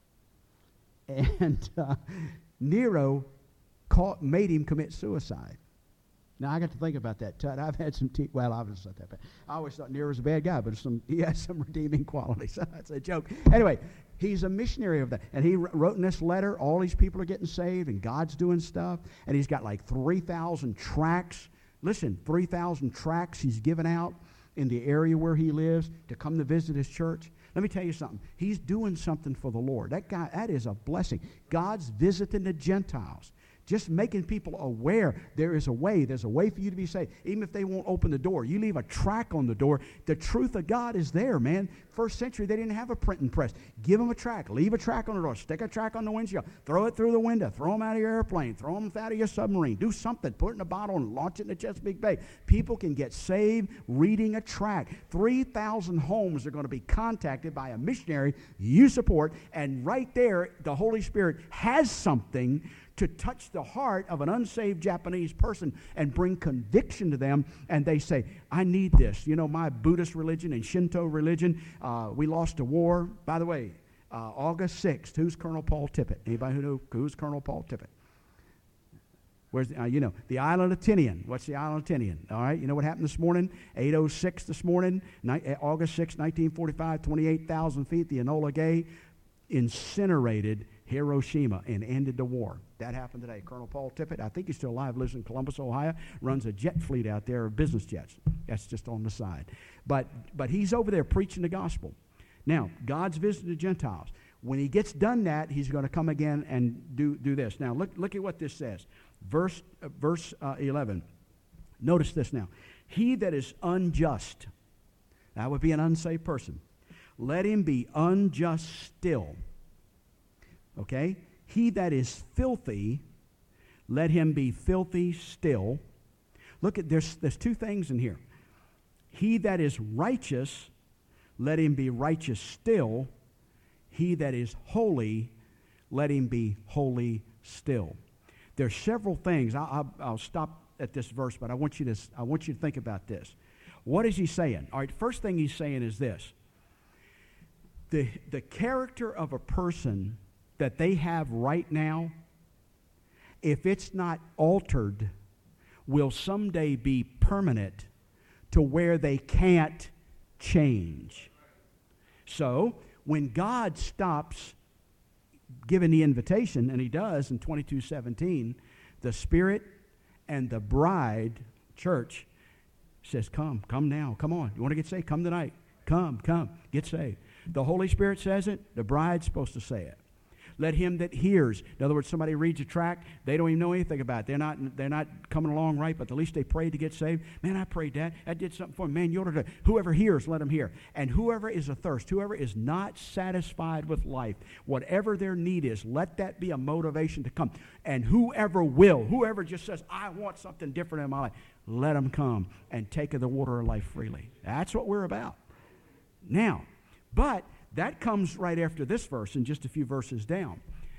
And uh, Nero caught, made him commit suicide. Now, I got to think about that. Tut, I've had some, te- well, I was not that bad. I always thought Nero was a bad guy, but some, he has some redeeming qualities. That's a joke. Anyway, he's a missionary of that. And he wrote in this letter, all these people are getting saved, and God's doing stuff. And he's got like three thousand tracts. Listen, three thousand tracts he's given out in the area where he lives to come to visit his church. Let me tell you something. He's doing something for the Lord. That guy, that is a blessing. God's visiting the Gentiles. Just making people aware there is a way. There's a way for you to be saved. Even if they won't open the door. You leave a tract on the door. The truth of God is there, man. First century, they didn't have a printing press. Give them a tract. Leave a tract on the door. Stick a tract on the windshield. Throw it through the window. Throw them out of your airplane. Throw them out of your submarine. Do something. Put it in a bottle and launch it in the Chesapeake Bay. People can get saved reading a tract. three thousand homes are going to be contacted by a missionary you support. And right there, the Holy Spirit has something to touch the heart of an unsaved Japanese person and bring conviction to them, and they say, I need this. You know, my Buddhist religion and Shinto religion, uh, we lost a war. By the way, uh, August sixth, who's Colonel Paul Tippett? Anybody who knows who's Colonel Paul Tippett? Where's the, uh, you know, the island of Tinian. What's the island of Tinian? All right, you know what happened this morning? eight oh six this morning, ni- August sixth, nineteen forty-five, twenty-eight thousand feet, the Enola Gay incinerated Hiroshima and ended the war. That happened today. Colonel Paul Tippett, I think he's still alive, lives in Columbus, Ohio, runs a jet fleet out there of business jets. That's just on the side. But but he's over there preaching the gospel. Now, God's visiting the Gentiles. When he gets done that, he's going to come again and do, do this. Now, look, look at what this says. Verse, uh, verse uh, eleven. Notice this now. He that is unjust, that would be an unsaved person, let him be unjust still. Okay? He that is filthy, let him be filthy still. Look at, there's, there's two things in here. He that is righteous, let him be righteous still. He that is holy, let him be holy still. There's several things. I'll, I'll, I'll stop at this verse, but I want you to, I want you to think about this. What is he saying? All right, first thing he's saying is this. The, the character of a person that they have right now, if it's not altered, will someday be permanent to where they can't change. So, when God stops giving the invitation, and he does in twenty-two seventeen, the Spirit and the bride, church, says, come, come now, come on. You want to get saved? Come tonight. Come, come, get saved. The Holy Spirit says it, the bride's supposed to say it. Let him that hears. In other words, somebody reads a tract, they don't even know anything about it. They're not, they're not coming along right, but at least they prayed to get saved. Man, I prayed that. That did something for me. Man, you ought to. Whoever hears, let him hear. And whoever is athirst, whoever is not satisfied with life, whatever their need is, let that be a motivation to come. And whoever will, whoever just says, I want something different in my life, let them come and take of the water of life freely. That's what we're about. Now, but that comes right after this verse and just a few verses down.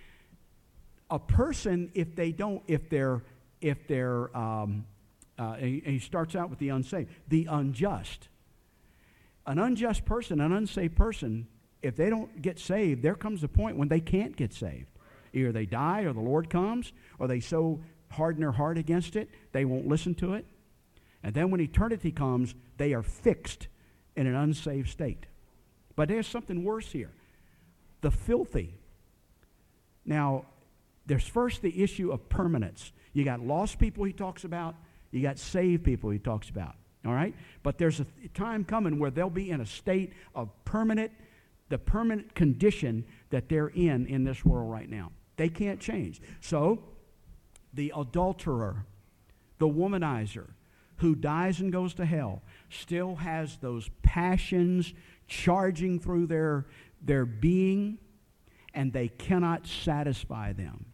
A person, if they don't, if they're, if they're, um, uh, and he starts out with the unsaved, the unjust. An unjust person, an unsaved person, if they don't get saved, there comes a point when they can't get saved. Either they die or the Lord comes, or they so harden their heart against it, they won't listen to it. And then when eternity comes, they are fixed in an unsaved state. But there's something worse here. The filthy. Now, there's first the issue of permanence. You got lost people he talks about. You got saved people he talks about. All right? But there's a th- time coming where they'll be in a state of permanent, the permanent condition that they're in in this world right now. They can't change. So, the adulterer, the womanizer, who dies and goes to hell, still has those passions charging through their, their being, and they cannot satisfy them.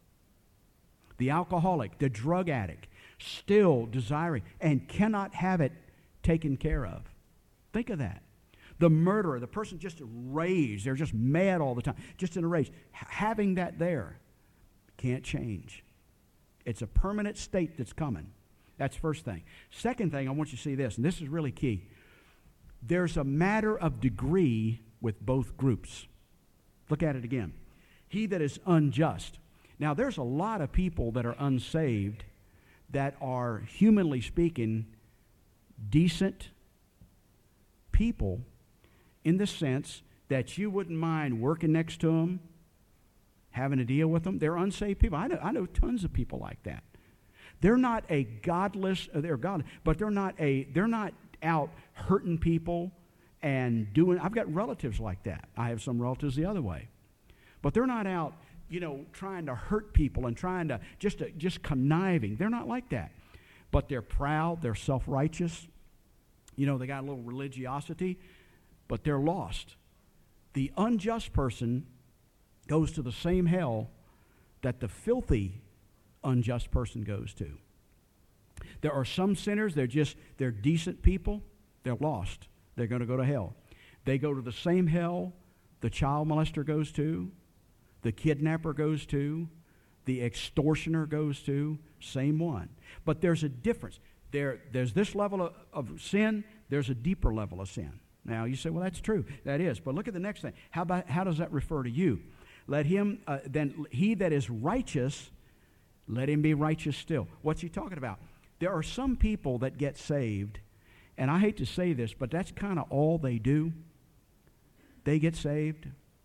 The alcoholic, the drug addict, still desiring and cannot have it taken care of. Think of that. The murderer, the person just raged, they're just mad all the time, just in a rage. H- having that there can't change. It's a permanent state that's coming. That's first thing. Second thing, I want you to see this, and this is really key. There's a matter of degree with both groups. Look at it again. He that is unjust. Now, there's a lot of people that are unsaved that are, humanly speaking, decent people in the sense that you wouldn't mind working next to them, having to deal with them. They're unsaved people. I know, I know tons of people like that. They're not a godless, they're godly, but they're not a, they're not out hurting people and doing, I've got relatives like that. I have some relatives the other way. But they're not out, you know, trying to hurt people and trying to, just to, just conniving. They're not like that. But they're proud, they're self-righteous. You know, they got a little religiosity, but they're lost. The unjust person goes to the same hell that the filthy unjust person goes to. There are some sinners, they're just, they're decent people, they're lost. They're going to go to hell. They go to the same hell the child molester goes to, the kidnapper goes to, the extortioner goes to, same one. But there's a difference. There, there's this level of, of sin, there's a deeper level of sin. Now, you say, well, that's true. That is. But look at the next thing. How about, how does that refer to you? Let him, uh, then he that is righteous, let him be righteous still. What's he talking about? There are some people that get saved, and I hate to say this, but that's kind of all they do. They get saved.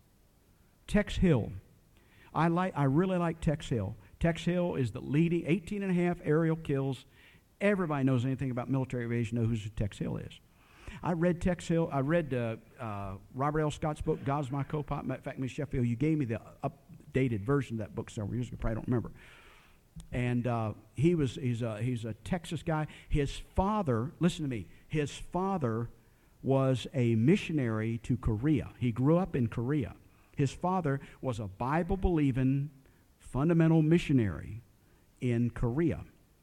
Tex Hill. I like. I really like Tex Hill. Tex Hill is the leading eighteen and a half aerial kills. Everybody knows anything about military aviation knows who Tex Hill is. I read Tex Hill. I read uh, uh, Robert L. Scott's book, God's My Co-Pilot. In fact, Miz Sheffield, you gave me the updated version of that book several years ago. Probably don't remember. And uh, he was he's a, he's a Texas guy. His father, listen to me, his father was a missionary to Korea. He grew up in Korea. His father was a Bible-believing fundamental missionary in Korea.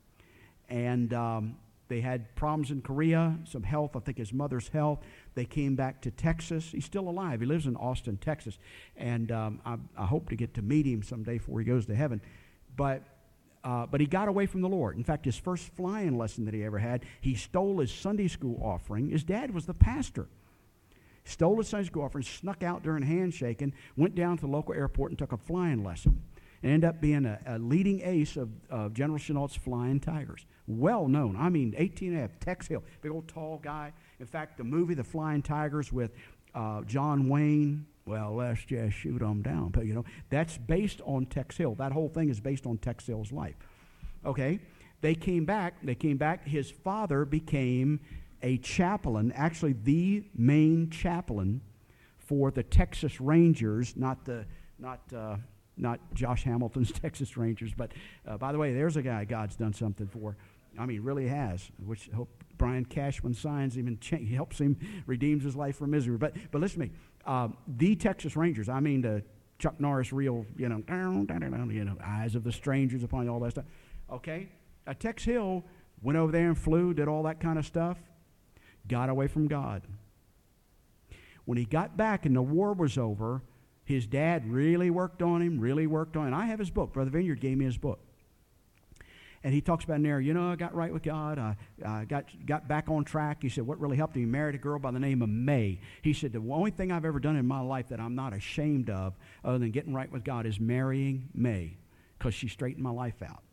And um, they had problems in Korea, some health, I think his mother's health. They came back to Texas. He's still alive. He lives in Austin, Texas. And um, I, I hope to get to meet him someday before he goes to heaven. But Uh, but he got away from the Lord. In fact, his first flying lesson that he ever had, he stole his Sunday school offering. His dad was the pastor. Stole his Sunday school offering, snuck out during handshaking, went down to the local airport and took a flying lesson. And ended up being a, a leading ace of, of General Chenault's Flying Tigers. Well known. I mean, eighteen and a half, Tex Hill, big old tall guy. In fact, the movie The Flying Tigers with uh, John Wayne, well, let's just shoot them down. But, you know, that's based on Tex Hill. That whole thing is based on Tex Hill's life. Okay? They came back. They came back. His father became a chaplain, actually the main chaplain for the Texas Rangers, not the, not, uh, not Josh Hamilton's Texas Rangers. But, uh, by the way, there's a guy God's done something for. I mean, really has, which I hope Brian Cashman signs him and cha- helps him, redeems his life from misery. But, but listen to me. Uh, the Texas Rangers, I mean the Chuck Norris real, you know, you know, eyes of the strangers upon all that stuff. Okay? Uh, Tex Hill went over there and flew, did all that kind of stuff, got away from God. When he got back and the war was over, his dad really worked on him, really worked on him. I have his book. Brother Vineyard gave me his book. And he talks about in there, you know, I got right with God. I uh, got got back on track. He said, what really helped him? He married a girl by the name of May. He said, the only thing I've ever done in my life that I'm not ashamed of, other than getting right with God, is marrying May, because she straightened my life out.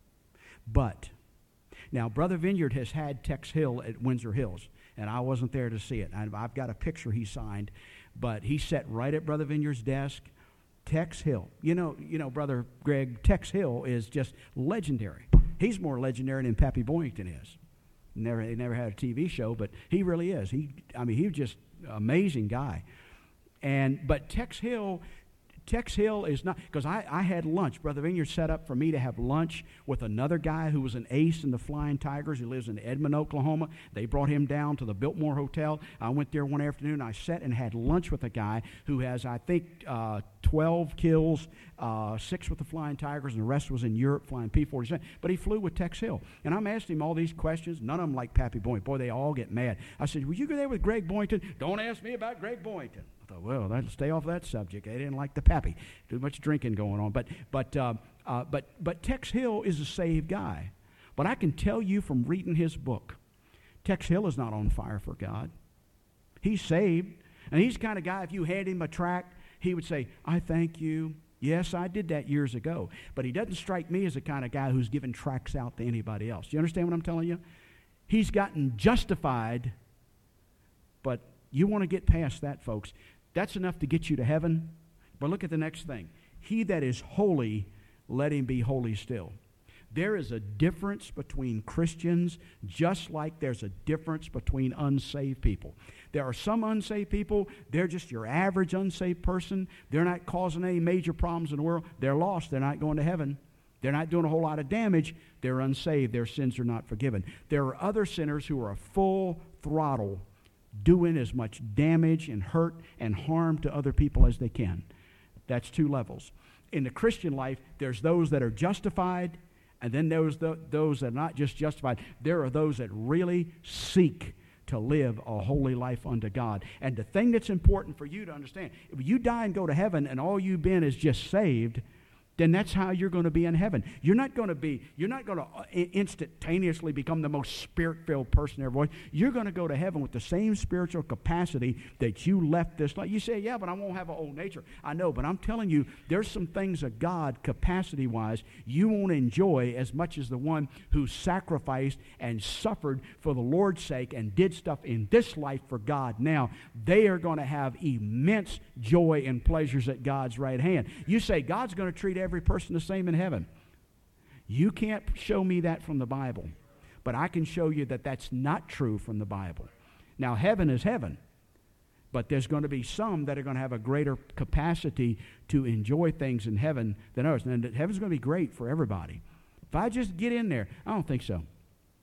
But now, Brother Vineyard has had Tex Hill at Windsor Hills, and I wasn't there to see it. I've, I've got a picture he signed, but he sat right at Brother Vineyard's desk. Tex Hill, you know, you know, Brother Greg, Tex Hill is just legendary. He's more legendary than Pappy Boyington is. Never, he never had a T V show, but he really is. He, I mean, he's just an amazing guy. And but Tex Hill, Tex Hill is not, because I, I had lunch. Brother Vineyard set up for me to have lunch with another guy who was an ace in the Flying Tigers. He lives in Edmond, Oklahoma. They brought him down to the Biltmore Hotel. I went there one afternoon. I sat and had lunch with a guy who has, I think, uh, twelve kills, uh, six with the Flying Tigers, and the rest was in Europe flying P forty-seven. But he flew with Tex Hill. And I'm asking him all these questions. None of them like Pappy Boyington. Boy, they all get mad. I said, will you go there with Greg Boyington? Don't ask me about Greg Boyington. I thought, well, that'll stay off that subject. They didn't like the Pappy. Too much drinking going on. But but uh, uh, but but Tex Hill is a saved guy. But I can tell you from reading his book, Tex Hill is not on fire for God. He's saved. And he's the kind of guy, if you hand him a tract, he would say, I thank you. Yes, I did that years ago. But he doesn't strike me as the kind of guy who's giving tracts out to anybody else. You understand what I'm telling you? He's gotten justified, but you want to get past that, folks. That's enough to get you to heaven. But look at the next thing. He that is holy, let him be holy still. There is a difference between Christians, just like there's a difference between unsaved people. There are some unsaved people, they're just your average unsaved person. They're not causing any major problems in the world. They're lost. They're not going to heaven. They're not doing a whole lot of damage. They're unsaved. Their sins are not forgiven. There are other sinners who are full throttle, doing as much damage and hurt and harm to other people as they can. That's two levels. In the Christian life, there's those that are justified, and then there's the, those that are not just justified. There are those that really seek to live a holy life unto God. And the thing that's important for you to understand, if you die and go to heaven and all you've been is just saved, then that's how you're going to be in heaven. You're not going to be, you're not going to instantaneously become the most spirit-filled person ever was. You're going to go to heaven with the same spiritual capacity that you left this life. You say, yeah, but I won't have an old nature. I know, but I'm telling you, there's some things of God, capacity-wise, you won't enjoy as much as the one who sacrificed and suffered for the Lord's sake and did stuff in this life for God. Now, they are going to have immense joy and pleasures at God's right hand. You say, God's going to treat every person the same in heaven. You can't show me that from the Bible, but I can show you that that's not true from the Bible. Now, heaven is heaven, but there's going to be some that are going to have a greater capacity to enjoy things in heaven than others. And heaven's going to be great for everybody. If I just get in there, I don't think so.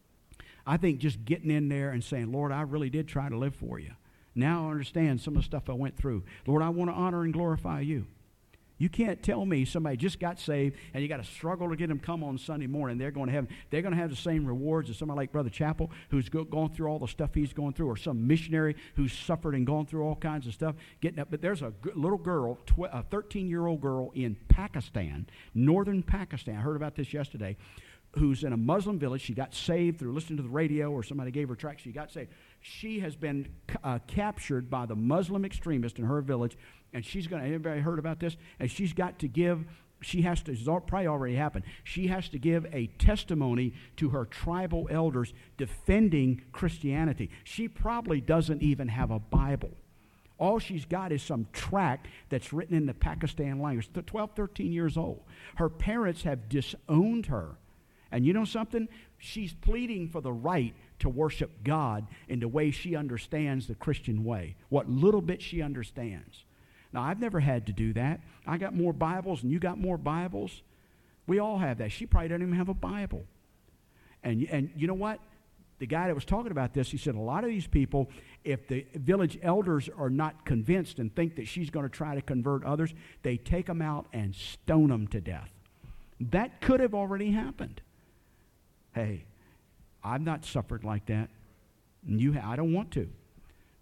I think just getting in there and saying, Lord, I really did try to live for you. Now I understand some of the stuff I went through. Lord, I want to honor and glorify you. You can't tell me somebody just got saved and you got to struggle to get them come on Sunday morning. They're going to have they're going to have the same rewards as somebody like Brother Chappell, who's go, gone through all the stuff he's going through, or some missionary who's suffered and gone through all kinds of stuff. Getting up, but there's a g- little girl, tw- a thirteen-year-old girl in Pakistan, northern Pakistan. I heard about this yesterday. Who's in a Muslim village. She got saved through listening to the radio, or somebody gave her a tract. She got saved. She has been uh, captured by the Muslim extremists in her village, and she's going to, anybody heard about this? And she's got to give, she has to, it's probably already happened, she has to give a testimony to her tribal elders defending Christianity. She probably doesn't even have a Bible. All she's got is some tract that's written in the Pakistan language. twelve, thirteen years old. Her parents have disowned her. And you know something? She's pleading for the right to worship God in the way she understands the Christian way, what little bit she understands. Now, I've never had to do that. I got more Bibles and you got more Bibles. We all have that. She probably doesn't even have a Bible. And, and you know what? The guy that was talking about this, he said a lot of these people, if the village elders are not convinced and think that she's going to try to convert others, they take them out and stone them to death. That could have already happened. Hey, I've not suffered like that. And you, ha- I don't want to.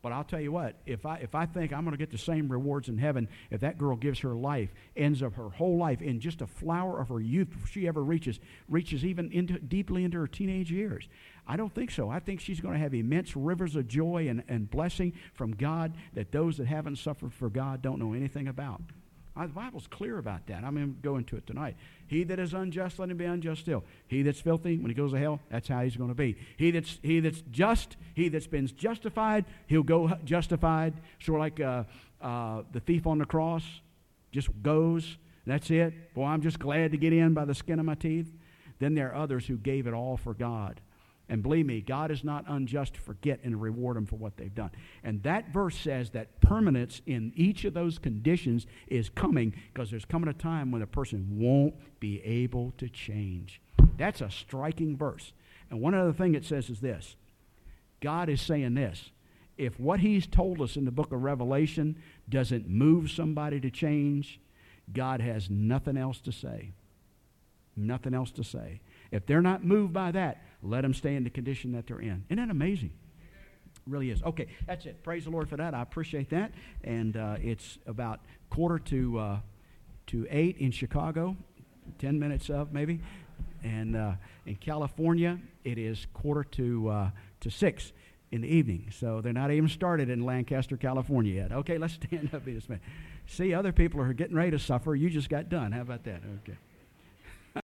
But I'll tell you what, if I if I think I'm going to get the same rewards in heaven, if that girl gives her life, ends up her whole life in just a flower of her youth before she ever reaches, reaches even into deeply into her teenage years, I don't think so. I think she's going to have immense rivers of joy and, and blessing from God that those that haven't suffered for God don't know anything about. Uh, the Bible's clear about that. I'm going to go into it tonight. He that is unjust, let him be unjust still. He that's filthy, when he goes to hell, that's how he's going to be. He that's he that's just, he that's been justified, he'll go justified. Sort of like uh, uh, the thief on the cross, just goes. That's it. Boy, I'm just glad to get in by the skin of my teeth. Then there are others who gave it all for God. And believe me, God is not unjust to forget and reward them for what they've done. And that verse says that permanence in each of those conditions is coming, because there's coming a time when a person won't be able to change. That's a striking verse. And one other thing it says is this. God is saying this. If what he's told us in the book of Revelation doesn't move somebody to change, God has nothing else to say. Nothing else to say. If they're not moved by that, let them stay in the condition that they're in. Isn't that amazing? It really is. Okay, that's it. Praise the Lord for that. I appreciate that. And uh, it's about quarter to uh, to eight in Chicago, ten minutes of maybe. And uh, in California, it is quarter to uh, to six in the evening. So they're not even started in Lancaster, California yet. Okay, let's stand up in a minute. See, other people are getting ready to suffer. You just got done. How about that? Okay.